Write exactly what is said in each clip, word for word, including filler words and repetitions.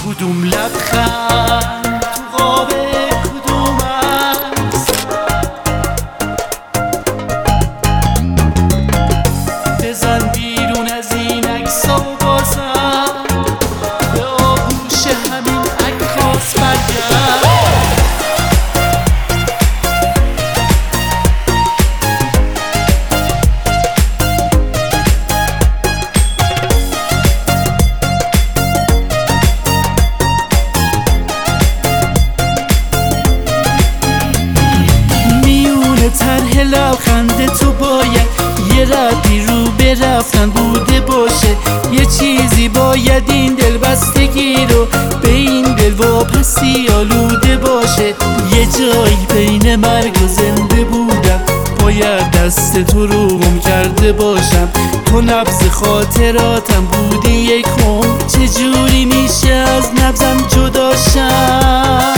کدوم لبخند تو قاب کدوم است؟ بزن بیرون از این عکسا و بازم به آغوش همین عکاس برگرد. طرح لبخند تو باید یه ردی رو به رفتن بوده باشه. یه چیزی باید این دل بستگی رو به این دل واپسی آلوده باشه. یه جایی بین مرگ و زنده بودم، باید دست تو رو گم کرده باشم. تو نبض خاطراتم بودی یک عمر، چجوری میشه از نبضم جداشم؟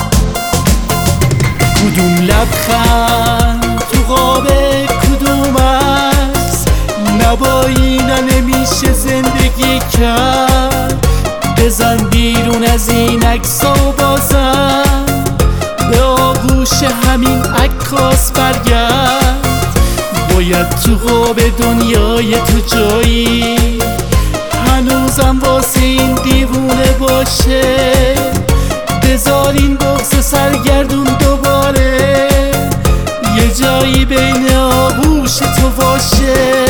کدوم لبخند تو قاب کدوم است؟ نبا اینا نمیشه زندگی کرد. بزن بیرون از این عکسا و بازم به آغوش همین عکاس برگرد. باید تو قاب دنیای تو جایی هنوزم واسه این دیوونه باشه. بذار این بغض سرگردون دوباره یه جایی بین آغوش تو باشه.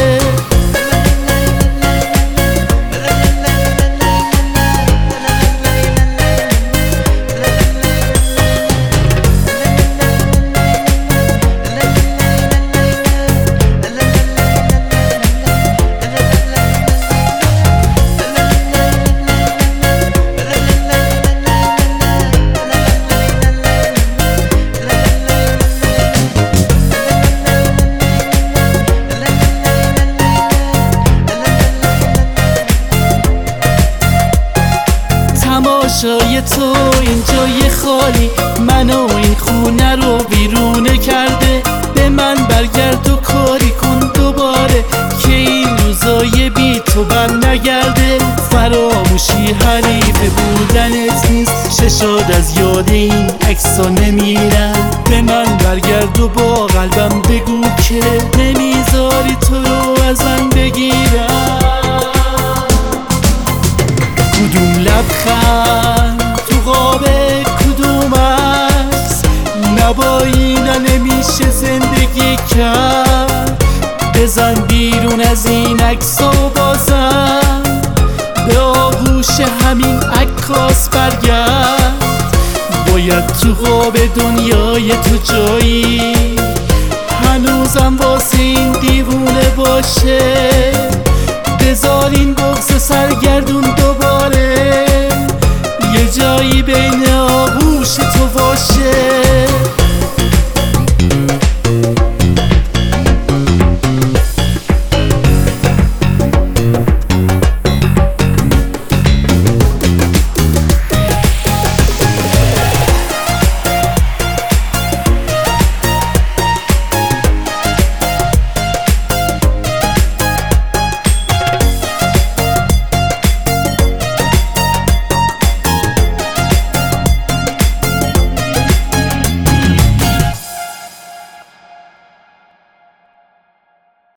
تماشای تو این جای خالی منو این خونه رو بیرونه کرده. به من برگرد و کاری کن دوباره که این روزای بی تو بر نگرده. فراموشی حریف بودنت نیست، چشاد از یاد این عکسا نمیرن. به من برگرد و با قلبم بگو که نمیذاری تو رو از من بگیرم. کدوم لبخند تو قاب کدوم است؟ نبا اینا نمیشه زندگی کرد. بزن بیرون از این عکسا و بازم به آغوش همین عکاس برگرد. باید تو قاب دنیای تو جایی هنوزم واسه این دیوونه باشه. بذار این بغض سرگردون دوباره یه جایی بین آغوش تو باشه.